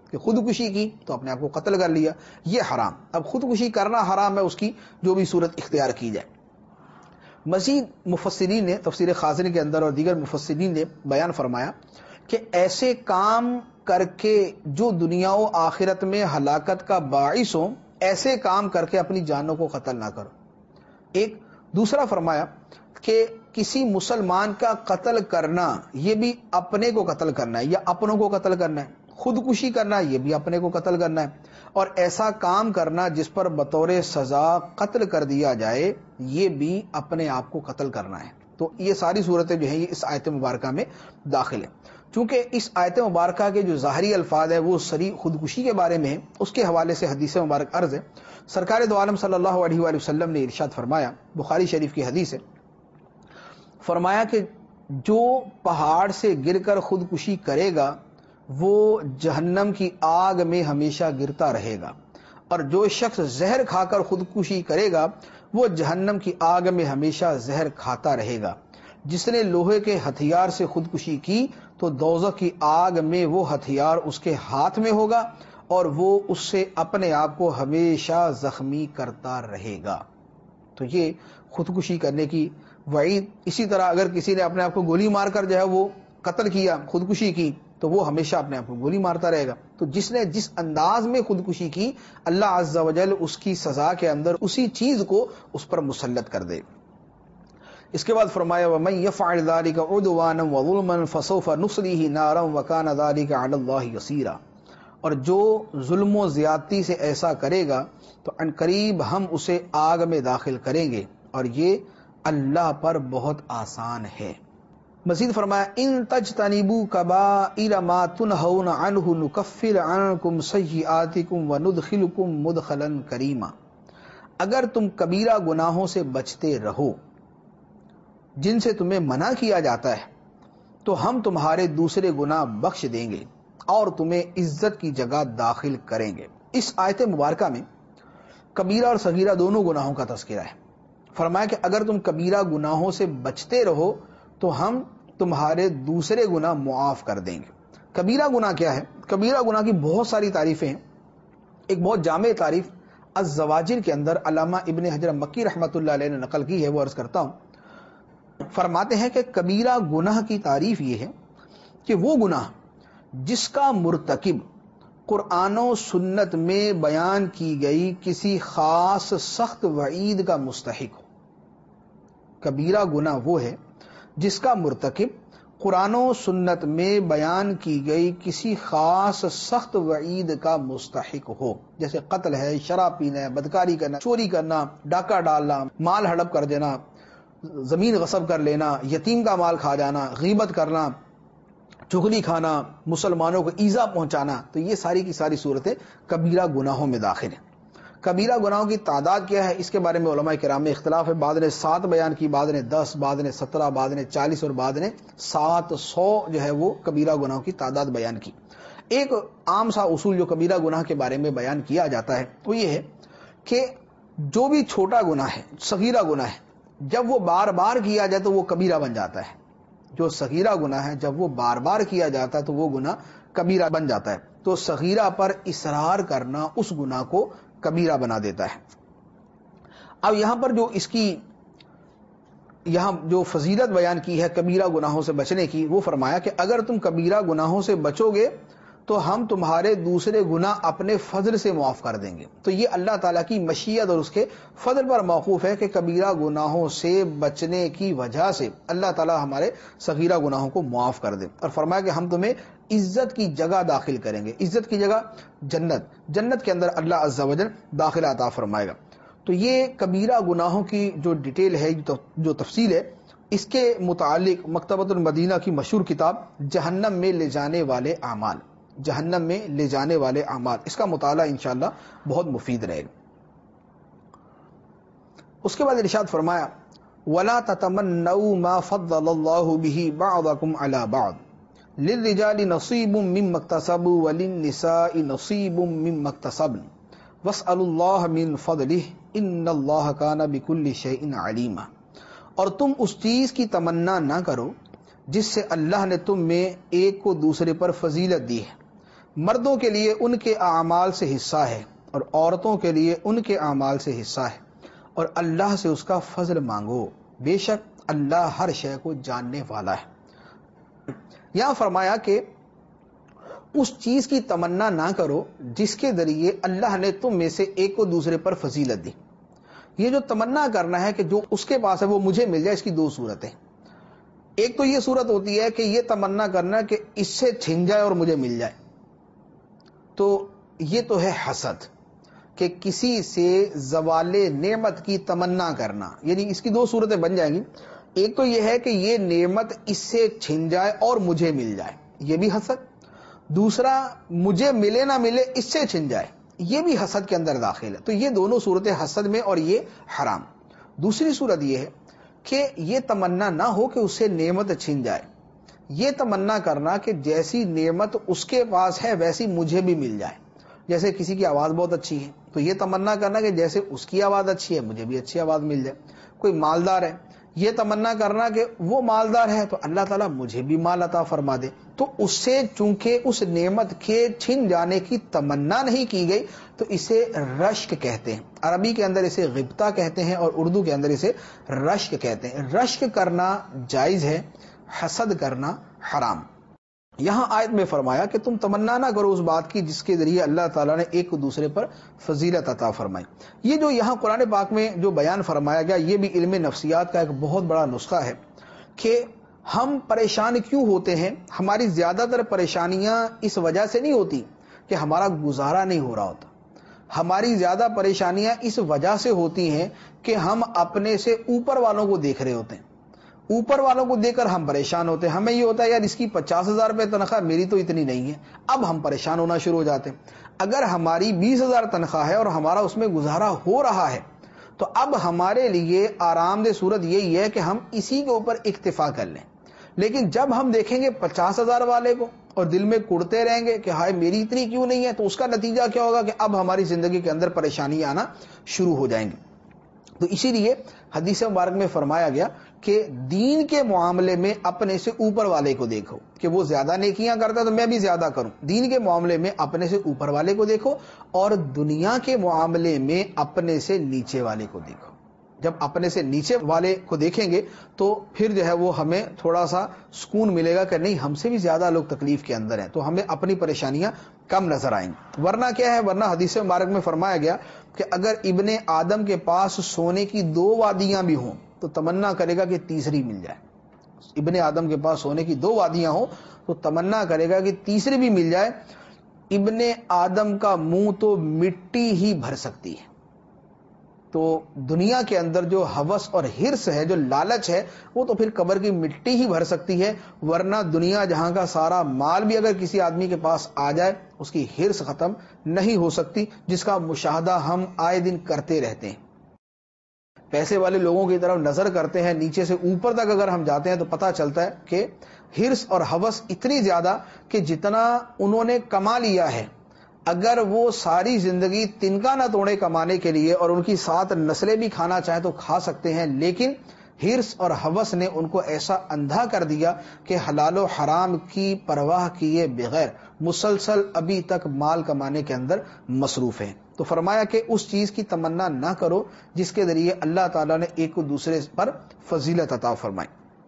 Speaker 1: کہ خودکشی کی تو اپنے آپ کو قتل کر لیا، یہ حرام۔ اب خودکشی کرنا حرام ہے، اس کی جو بھی صورت اختیار کی جائے۔ مزید مفسرین نے تفسیر خازن کے اندر اور دیگر مفسرین نے بیان فرمایا کہ ایسے کام کر کے جو دنیا و آخرت میں ہلاکت کا باعث ہو، ایسے کام کر کے اپنی جانوں کو قتل نہ کرو۔ ایک دوسرا فرمایا کہ کسی مسلمان کا قتل کرنا یہ بھی اپنے کو قتل کرنا ہے یا اپنوں کو قتل کرنا ہے، خودکشی کرنا یہ بھی اپنے کو قتل کرنا ہے، اور ایسا کام کرنا جس پر بطور سزا قتل کر دیا جائے یہ بھی اپنے آپ کو قتل کرنا ہے۔ تو یہ ساری صورتیں جو ہیں یہ اس آیت مبارکہ میں داخل ہیں۔ چونکہ اس آیت مبارکہ کے جو ظاہری الفاظ ہیں وہ صریح خودکشی کے بارے میں ہیں، اس کے حوالے سے حدیث مبارک عرض ہے۔ سرکار دو عالم صلی اللہ علیہ وآلہ وسلم نے ارشاد فرمایا، بخاری شریف کی حدیث ہے، فرمایا کہ جو پہاڑ سے گر کر خودکشی کرے گا وہ جہنم کی آگ میں ہمیشہ گرتا رہے گا، اور جو شخص زہر کھا کر خودکشی کرے گا وہ جہنم کی آگ میں ہمیشہ زہر کھاتا رہے گا۔ جس نے لوہے کے ہتھیار سے خودکشی کی تو دوزخ کی آگ میں وہ ہتھیار اس کے ہاتھ میں ہوگا اور وہ اس سے اپنے آپ کو ہمیشہ زخمی کرتا رہے گا۔ تو یہ خودکشی کرنے کی وعید۔ اسی طرح اگر کسی نے اپنے آپ کو گولی مار کر جو ہے وہ قتل کیا، خودکشی کی، تو وہ ہمیشہ اپنے آپ کو گولی مارتا رہے گا۔ تو جس نے جس انداز میں خودکشی کی، اللہ عز و جل اس کی سزا کے اندر اسی چیز کو اس پر مسلط کر دے۔ اس کے بعد فرمایا وَمَن يَفْعَلْ ذَلِكَ عُدْوَانًا وَظُلْمًا فَسَوْفَ نُصْلِهِ نَارًا وَكَانَ ذَلِكَ عَلَى اللَّهِ يَسِيرًا، اور جو ظلم و زیادتی سے ایسا کرے گا تو عنقریب ہم اسے آگ میں داخل کریں گے، اور یہ اللہ پر بہت آسان ہے۔ مزید فرمایا ان تجتنبوا کبائر ما تنہون عنہ نکفر عنکم سیئاتکم وندخلکم مدخلا کریما، اگر تم کبیرہ گناہوں سے بچتے رہو جن سے تمہیں منع کیا جاتا ہے تو ہم تمہارے دوسرے گناہ بخش دیں گے اور تمہیں عزت کی جگہ داخل کریں گے۔ اس آیت مبارکہ میں کبیرہ اور صغیرہ دونوں گناہوں کا تذکرہ ہے۔ فرمایا کہ اگر تم کبیرہ گناہوں سے بچتے رہو تو ہم تمہارے دوسرے گناہ معاف کر دیں گے۔ کبیرہ گناہ کیا ہے؟ کبیرہ گناہ کی بہت ساری تعریفیں ہیں۔ ایک بہت جامع تعریف الزواجر کے اندر علامہ ابن حجر مکی رحمۃ اللہ علیہ نے نقل کی ہے، وہ عرض کرتا ہوں۔ فرماتے ہیں کہ کبیرہ گناہ کی تعریف یہ ہے کہ وہ گناہ جس کا مرتکب قرآن و سنت میں بیان کی گئی کسی خاص سخت وعید کا مستحق ہو۔ کبیرہ گناہ وہ ہے جس کا مرتکب قرآن و سنت میں بیان کی گئی کسی خاص سخت وعید کا مستحق ہو، جیسے قتل ہے، شراب پینا ہے، بدکاری کرنا، چوری کرنا، ڈاکہ ڈالنا، مال ہڑپ کر دینا، زمین غصب کر لینا، یتیم کا مال کھا جانا، غیبت کرنا، چغلی کھانا، مسلمانوں کو ایذا پہنچانا۔ تو یہ ساری کی ساری صورتیں کبیرہ گناہوں میں داخل ہیں۔ کبیرہ گناہوں کی تعداد کیا ہے اس کے بارے میں علماء کرام میں اختلاف ہے۔ بعض نے 7 بیان کی، بعض نے 10، بعض نے 17، بعض نے 40 اور بعض نے 700 جو ہے وہ کبیرہ گناہوں کی تعداد بیان کی۔ ایک عام سا اصول جو کبیرہ گناہ کے بارے میں بیان کیا جاتا ہے وہ یہ ہے کہ جو بھی چھوٹا گناہ ہے، صغیرہ گناہ ہے، جب وہ بار بار کیا جائے تو وہ کبیرہ بن جاتا ہے۔ جو صغیرہ گناہ ہے جب وہ بار بار کیا جاتا ہے تو وہ گناہ کبیرہ بن جاتا ہے۔ تو صغیرہ پر اصرار کرنا اس گناہ کو کبیرہ بنا دیتا ہے۔ اب یہاں پر جو اس کی یہاں جو فضیلت بیان کی ہے کبیرہ گناہوں سے بچنے کی، وہ فرمایا کہ اگر تم کبیرہ گناہوں سے بچو گے تو ہم تمہارے دوسرے گناہ اپنے فضل سے معاف کر دیں گے۔ تو یہ اللہ تعالیٰ کی مشیت اور اس کے فضل پر موقوف ہے کہ کبیرہ گناہوں سے بچنے کی وجہ سے اللہ تعالیٰ ہمارے صغیرہ گناہوں کو معاف کر دے، اور فرمایا کہ ہم تمہیں عزت کی جگہ داخل کریں گے۔ عزت کی جگہ جنت کے اندر اللہ عز و جل داخلہ عطا فرمائے گا۔ تو یہ کبیرہ گناہوں کی جو ڈیٹیل ہے، جو تفصیل ہے، اس کے متعلق مکتبۃ المدینہ کی مشہور کتاب جہنم میں لے جانے والے اعمال، جہنم میں لے جانے والے اعمال، اس کا مطالعہ انشاءاللہ بہت مفید رہے گا۔ اس کے بعد ارشاد فرمایا وَلَا تَتَمَنَّوْا مَا فَضَّلَ اللَّهُ بِهِ بَعْضَكُمْ عَلَى بَعْضٍ لِلرِّجَالِ نَصِيبٌ مِّمَّا اكْتَسَبُوا وَلِلنِّسَاءِ نَصِيبٌ مِّمَّا اكْتَسَبْنَ وَاسْأَلُوا اللَّهَ مِن فَضْلِهِ إِنَّ اللَّهَ كَانَ بِكُلِّ شَيْءٍ عَلِيمًا، اور تم اس چیز کی تمنا نہ کرو جس سے اللہ نے تم میں ایک کو دوسرے پر فضیلت دی ہے، مردوں کے لیے ان کے اعمال سے حصہ ہے اور عورتوں کے لیے ان کے اعمال سے حصہ ہے، اور اللہ سے اس کا فضل مانگو، بے شک اللہ ہر شے کو جاننے والا ہے۔ یہاں فرمایا کہ اس چیز کی تمنا نہ کرو جس کے ذریعے اللہ نے تم میں سے ایک کو دوسرے پر فضیلت دی۔ یہ جو تمنا کرنا ہے کہ جو اس کے پاس ہے وہ مجھے مل جائے، اس کی دو صورتیں۔ ایک تو یہ صورت ہوتی ہے کہ یہ تمنا کرنا کہ اس سے چھن جائے اور مجھے مل جائے، تو یہ تو ہے حسد، کہ کسی سے زوال نعمت کی تمنا کرنا، یعنی اس کی دو صورتیں بن جائیں گی۔ ایک تو یہ ہے کہ یہ نعمت اس سے چھن جائے اور مجھے مل جائے، یہ بھی حسد۔ دوسرا، مجھے ملے نہ ملے اس سے چھن جائے، یہ بھی حسد کے اندر داخل ہے۔ تو یہ دونوں صورتیں حسد میں، اور یہ حرام۔ دوسری صورت یہ ہے کہ یہ تمنا نہ ہو کہ اس سے نعمت چھن جائے، یہ تمنا کرنا کہ جیسی نعمت اس کے پاس ہے ویسی مجھے بھی مل جائے۔ جیسے کسی کی آواز بہت اچھی ہے تو یہ تمنا کرنا کہ جیسے اس کی آواز اچھی ہے مجھے بھی اچھی آواز مل جائے۔ کوئی مالدار ہے، یہ تمنا کرنا کہ وہ مالدار ہے تو اللہ تعالیٰ مجھے بھی مال عطا فرما دے۔ تو اس سے چونکہ اس نعمت کے چھن جانے کی تمنا نہیں کی گئی تو اسے رشک کہتے ہیں۔ عربی کے اندر اسے غبطہ کہتے ہیں اور اردو کے اندر اسے رشک کہتے ہیں۔ رشک کرنا جائز ہے، حسد کرنا حرام۔ یہاں آیت میں فرمایا کہ تم تمنا نہ کرو اس بات کی جس کے ذریعے اللہ تعالیٰ نے ایک دوسرے پر فضیلت عطا فرمائی۔ یہ جو یہاں قرآن پاک میں جو بیان فرمایا گیا یہ بھی علم نفسیات کا ایک بہت بڑا نسخہ ہے کہ ہم پریشان کیوں ہوتے ہیں۔ ہماری زیادہ تر پریشانیاں اس وجہ سے نہیں ہوتی کہ ہمارا گزارا نہیں ہو رہا ہوتا، ہماری زیادہ پریشانیاں اس وجہ سے ہوتی ہیں کہ ہم اپنے سے اوپر والوں کو دیکھ رہے ہوتے ہیں، اوپر والوں کو دیکھ کر ہم پریشان ہوتے ہیں۔ ہمیں یہ ہوتا ہے یار اس کی 50,000 روپے تنخواہ، میری تو اتنی نہیں ہے، اب ہم پریشان ہونا شروع ہو جاتے ہیں۔ اگر ہماری 20,000 تنخواہ ہے اور ہمارا اس میں گزارا ہو رہا ہے تو اب ہمارے لیے آرام دہ صورت یہی ہے کہ ہم اسی کے اوپر اکتفا کر لیں۔ لیکن جب ہم دیکھیں گے 50,000 والے کو اور دل میں کڑتے رہیں گے کہ ہائے میری اتنی کیوں نہیں ہے، تو اس کا نتیجہ کیا ہوگا کہ اب ہماری زندگی کے اندر پریشانی آنا شروع ہو جائیں گی۔ تو اسی لیے حدیث مبارک میں فرمایا گیا کہ دین کے معاملے میں اپنے سے اوپر والے کو دیکھو، کہ وہ زیادہ نیکیاں کرتا ہے تو میں بھی زیادہ کروں۔ دین کے معاملے میں اپنے سے اوپر والے کو دیکھو، اور دنیا کے معاملے میں اپنے سے نیچے والے کو دیکھو۔ جب اپنے سے نیچے والے کو دیکھیں گے تو پھر جو ہے وہ ہمیں تھوڑا سا سکون ملے گا کہ نہیں ہم سے بھی زیادہ لوگ تکلیف کے اندر ہیں، تو ہمیں اپنی پریشانیاں کم نظر آئیں گی۔ ورنہ کیا ہے، ورنہ حدیث مبارک میں فرمایا گیا کہ اگر ابن آدم کے پاس سونے کی 2 وادیاں بھی ہوں تو تمنا کرے گا کہ تیسری مل جائے۔ ابن آدم کے پاس سونے کی 2 وادیاں ہوں تو تمنا کرے گا کہ تیسری بھی مل جائے۔ ابن آدم کا منہ تو مٹی ہی بھر سکتی ہے۔ تو دنیا کے اندر جو ہوس اور ہرس ہے، جو لالچ ہے، وہ تو پھر قبر کی مٹی ہی بھر سکتی ہے۔ ورنہ دنیا جہاں کا سارا مال بھی اگر کسی آدمی کے پاس آ جائے اس کی ہرس ختم نہیں ہو سکتی، جس کا مشاہدہ ہم آئے دن کرتے رہتے ہیں۔ پیسے والے لوگوں کی طرف نظر کرتے ہیں، نیچے سے اوپر تک اگر ہم جاتے ہیں تو پتہ چلتا ہے کہ ہرس اور ہوس اتنی زیادہ کہ جتنا انہوں نے کما لیا ہے، اگر وہ ساری زندگی تنکا نہ توڑے کمانے کے لیے اور ان کی 7 نسلیں بھی کھانا چاہیں تو کھا سکتے ہیں، لیکن ہرس اور ہوس نے ان کو ایسا اندھا کر دیا کہ حلال و حرام کی پرواہ کیے بغیر مسلسل ابھی تک مال کمانے کے اندر مصروف ہیں۔ تو فرمایا کہ اس چیز کی تمنا نہ کرو جس کے ذریعے اللہ تعالیٰ نے ایک کو دوسرے پر فضیلت عطا فرمائی۔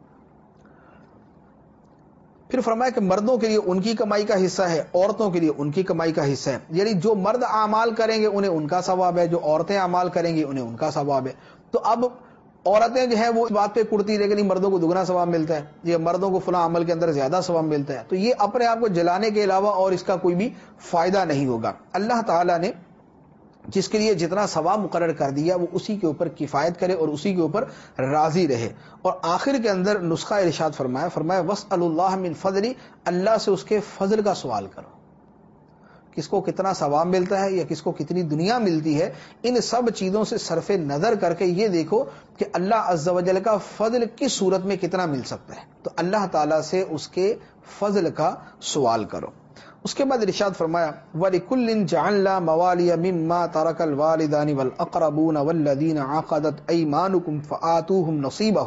Speaker 1: پھر فرمایا کہ مردوں کے لیے ان کی کمائی کا حصہ ہے، عورتوں کے لیے ان کی کمائی کا حصہ ہے، یعنی جو مرد اعمال کریں گے انہیں ان کا ثواب ہے، جو عورتیں اعمال کریں گی انہیں ان کا ثواب ہے۔ تو اب عورتیں جو ہیں وہ اس بات پہ کڑتی لیکن مردوں کو دگنا ثواب ملتا ہے، یہ مردوں کو فلاں عمل کے اندر زیادہ ثواب ملتا ہے، تو یہ اپنے آپ کو جلانے کے علاوہ اور اس کا کوئی بھی فائدہ نہیں ہوگا۔ اللہ تعالیٰ نے جس کے لیے جتنا ثواب مقرر کر دیا وہ اسی کے اوپر کفایت کرے اور اسی کے اوپر راضی رہے۔ اور آخر کے اندر نسخہ ارشاد فرمایا وَاسْأَلُوا اللَّهَ مِنْ فَضْلِ، اللہ سے اس کے فضل کا سوال کرو، کس کو کتنا ثواب ملتا ہے یا کس کو کتنی دنیا ملتی ہے، ان سب چیزوں سے صرف نظر کر کے یہ دیکھو کہ اللہ عز و جل کا فضل کس صورت میں کتنا مل سکتا ہے، تو اللہ تعالیٰ سے اس کے فضل کا سوال کرو۔ اس کے بعد ارشاد فرمایا وَلِكُلٍّ جَعَلْنَا مَوَالِيَ مِمَّا تَرَكَ الْوَالِدَانِ وَالْأَقْرَبُونَ وَالَّذِينَ عَقَدَتْ أَيْمَانُكُمْ فَآتُوهُمْ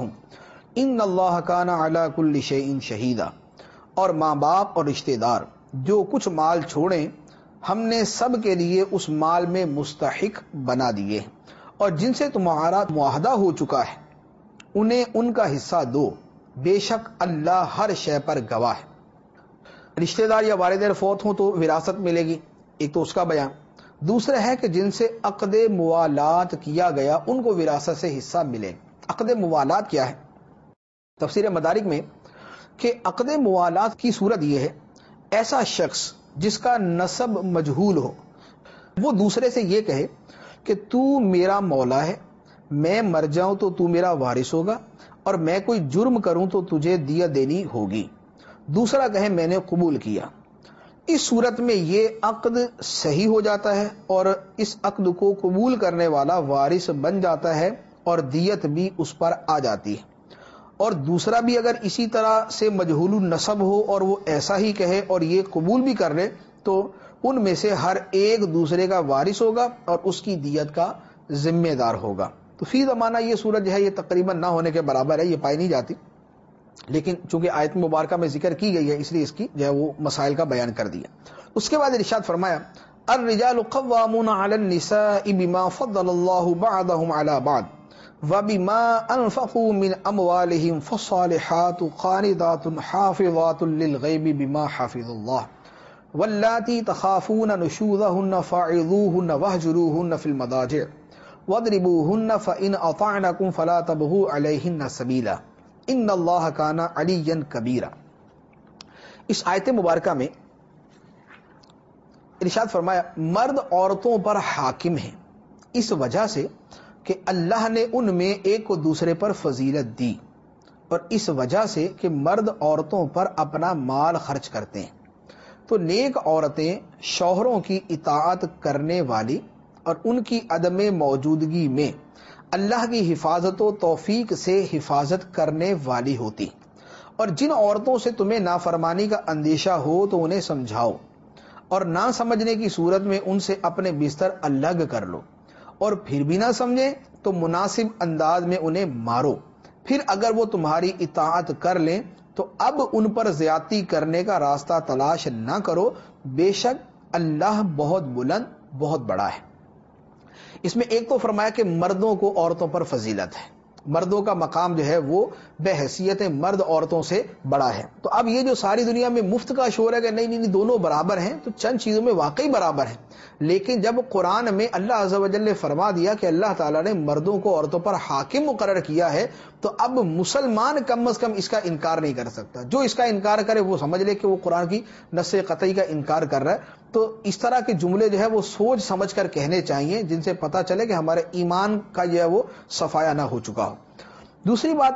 Speaker 1: نَصِيبَهُمْ إِنَّ اللَّهَ كَانَ عَلَى كُلِّ شَيْءٍ شَهِيدًا، اور ماں باپ اور رشتہ دار جو کچھ مال چھوڑیں ہم نے سب کے لیے اس مال میں مستحق بنا دیے، اور جن سے تمہارا معاہدہ ہو چکا ہے انہیں ان کا حصہ دو، بے شک اللہ ہر شے پر گواہ ہے۔ رشتہ دار یا والدین فوت ہوں تو وراثت ملے گی، ایک تو اس کا بیان۔ دوسرا ہے کہ جن سے عقد موالات کیا گیا ان کو وراثت سے حصہ ملے۔ عقد موالات کیا ہے؟ تفسیر مدارک میں کہ عقد موالات کی صورت یہ ہے، ایسا شخص جس کا نسب مجہول ہو، وہ دوسرے سے یہ کہے کہ تو میرا مولا ہے، میں مر جاؤں تو تو میرا وارث ہوگا، اور میں کوئی جرم کروں تو تجھے دیت دینی ہوگی۔ دوسرا کہے میں نے قبول کیا۔ اس صورت میں یہ عقد صحیح ہو جاتا ہے اور اس عقد کو قبول کرنے والا وارث بن جاتا ہے اور دیت بھی اس پر آ جاتی ہے۔ اور دوسرا بھی اگر اسی طرح سے مجہول النسب ہو اور وہ ایسا ہی کہے اور یہ قبول بھی کر لے تو ان میں سے ہر ایک دوسرے کا وارث ہوگا اور اس کی دیت کا ذمہ دار ہوگا۔ تو فی زمانہ یہ صورت جو ہے یہ تقریباً نہ ہونے کے برابر ہے، یہ پائی نہیں جاتی، لیکن چونکہ آیت مبارکہ میں ذکر کی گئی ہے اس لیے اس کی جو ہے وہ مسائل کا بیان کر دیا۔ اس کے بعد ارشاد فرمایا الرجال قوامون علی النساء بما فضل اللہ بعضهم علی بعض وبما انفقوا من اموالهم فالصالحات قانتات حافظات للغیب بما حفظ اللہ واللاتی تخافون نشوزهن فاعظوهن واہجروهن فی المضاجع واضربوهن فإن اطعنکم فلا تبغوا علیہن سبیلا ان اللہ کان علیا کبیرا۔ اس آیت مبارکہ میں ارشاد فرمایا مرد عورتوں پر حاکم ہیں اس وجہ سے کہ اللہ نے ان میں ایک کو دوسرے پر فضیلت دی، اور اس وجہ سے کہ مرد عورتوں پر اپنا مال خرچ کرتے ہیں۔ تو نیک عورتیں شوہروں کی اطاعت کرنے والی اور ان کی عدم موجودگی میں اللہ کی حفاظت و توفیق سے حفاظت کرنے والی ہوتی، اور جن عورتوں سے تمہیں نافرمانی کا اندیشہ ہو تو انہیں سمجھاؤ، اور نہ سمجھنے کی صورت میں ان سے اپنے بستر الگ کر لو، اور پھر بھی نہ سمجھے تو مناسب انداز میں انہیں مارو، پھر اگر وہ تمہاری اطاعت کر لیں تو اب ان پر زیادتی کرنے کا راستہ تلاش نہ کرو، بے شک اللہ بہت بلند بہت بڑا ہے۔ اس میں ایک تو فرمایا کہ مردوں کو عورتوں پر فضیلت ہے، مردوں کا مقام جو ہے وہ بحیثیت مرد عورتوں سے بڑا ہے۔ تو اب یہ جو ساری دنیا میں مفت کا شور ہے کہ نہیں نہیں دونوں برابر ہیں، تو چند چیزوں میں واقعی برابر ہیں، لیکن جب قرآن میں اللہ عز و جل نے فرما دیا کہ اللہ تعالیٰ نے مردوں کو عورتوں پر حاکم مقرر کیا ہے، تو اب مسلمان کم از کم اس کا انکار نہیں کر سکتا۔ جو اس کا انکار کرے وہ سمجھ لے کہ وہ قرآن کی نص قطعی کا انکار کر رہا ہے۔ تو اس طرح کے جملے جو ہے وہ سوچ سمجھ کر کہنے چاہیے جن سے پتہ چلے کہ ہمارے ایمان کا جو ہے وہ صفایا نہ ہو چکا ہو۔ دوسری بات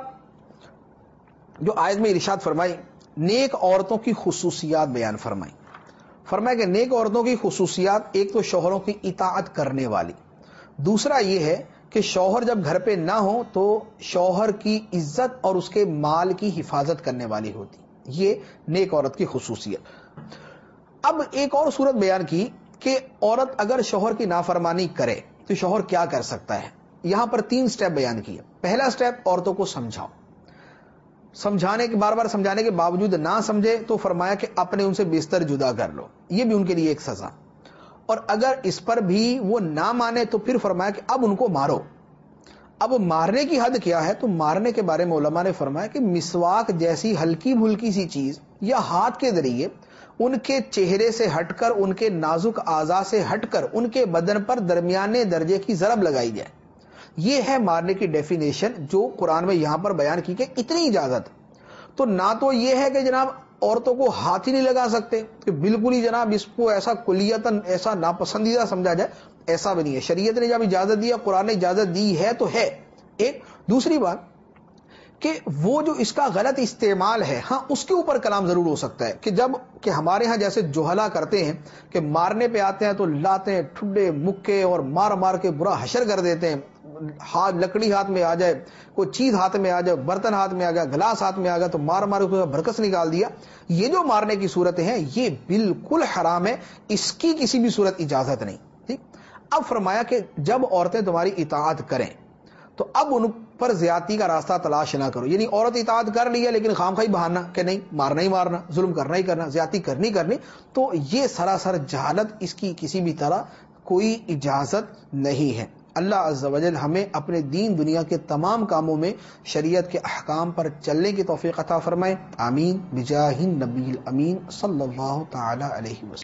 Speaker 1: جو آیت میں ارشاد فرمائی، نیک عورتوں کی خصوصیات بیان فرمائی۔ فرمایا کہ نیک عورتوں کی خصوصیات ایک تو شوہروں کی اطاعت کرنے والی، دوسرا یہ ہے کہ شوہر جب گھر پہ نہ ہو تو شوہر کی عزت اور اس کے مال کی حفاظت کرنے والی ہوتی، یہ نیک عورت کی خصوصیت۔ اب ایک اور صورت بیان کی کہ عورت اگر شوہر کی نافرمانی کرے تو شوہر کیا کر سکتا ہے۔ یہاں پر 3 سٹیپ بیان کیے۔ پہلا سٹیپ عورتوں کو سمجھاؤ، سمجھانے کے بار بار سمجھانے کے باوجود نہ سمجھے تو فرمایا کہ اپنے ان سے بستر جدا کر لو، یہ بھی ان کے لیے ایک سزا، اور اگر اس پر بھی وہ نہ مانے تو پھر فرمایا کہ اب ان کو مارو۔ اب مارنے کی حد کیا ہے؟ تو مارنے کے بارے میں علماء نے فرمایا کہ مسواک جیسی ہلکی بھلکی سی چیز یا ہاتھ کے ذریعے ان کے چہرے سے ہٹ کر، ان کے نازک اعضاء سے ہٹ کر ان کے بدن پر درمیانے درجے کی ضرب لگائی جائے، یہ ہے مارنے کی ڈیفینیشن جو قرآن میں یہاں پر بیان کی کہ اتنی اجازت۔ تو نہ تو یہ ہے کہ جناب عورتوں کو ہاتھ ہی نہیں لگا سکتے کہ بالکل ہی جناب اس کو ایسا کلیتاً ایسا ناپسندیدہ سمجھا جائے، ایسا بھی نہیں ہے۔ شریعت نے جب اجازت دی، قرآن نے اجازت دی ہے تو ہے ایک۔ دوسری بات کہ وہ جو اس کا غلط استعمال ہے، ہاں اس کے اوپر کلام ضرور ہو سکتا ہے کہ جب کہ ہمارے ہاں جیسے جوہلا کرتے ہیں کہ مارنے پہ آتے ہیں تو لاتے ٹھڈے مکے اور مار مار کے برا حشر کر دیتے ہیں، ہاتھ لکڑی ہاتھ میں آ جائے، کوئی چیز ہاتھ میں آ جائے، برتن ہاتھ میں آ گیا، گلاس ہاتھ میں آ گیا تو مار مار کے بھرکس نکال دیا۔ یہ جو مارنے کی صورتیں ہیں یہ بالکل حرام ہے، اس کی کسی بھی صورت اجازت نہیں۔ ٹھیک، اب فرمایا کہ جب عورتیں تمہاری اطاعت کریں تو اب ان پر زیادتی کا راستہ تلاش نہ کرو. یعنی عورت اطاعت کر لی ہے لیکن خام خواہ بہانا کہ نہیں مارنا ہی مارنا، ظلم کرنا ہی کرنا، زیادتی کرنی کرنی، تو یہ سراسر جہالت، اس کی کسی بھی طرح کوئی اجازت نہیں ہے. اللہ عز و جل ہمیں اپنے دین دنیا کے تمام کاموں میں شریعت کے احکام پر چلنے کی توفیق عطا فرمائے. آمین بجاہ النبی الامین صلی اللہ تعالی علیہ وسلم.